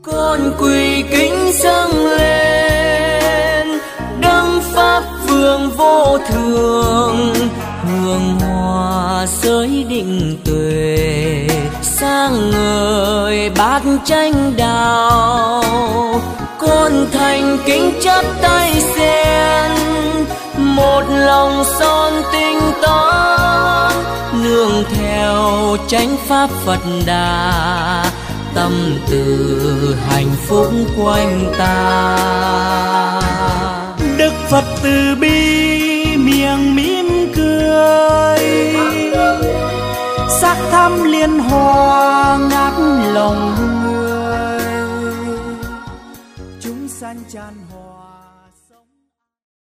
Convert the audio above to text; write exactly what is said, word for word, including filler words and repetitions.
Con quỳ kính dâng lên đấng pháp vương vô thường, hương hoa giới định tuệ, sáng ngời bát chánh đạo. Con thành kính chắp tay sen, một lòng son tinh tấn, nương theo chánh pháp Phật Đà, tâm từ hạnh phúc quanh ta. Đức Phật từ bi miệng mỉm cười, sắc thắm liên hoa ngát lòng người. Chúng sanh tràn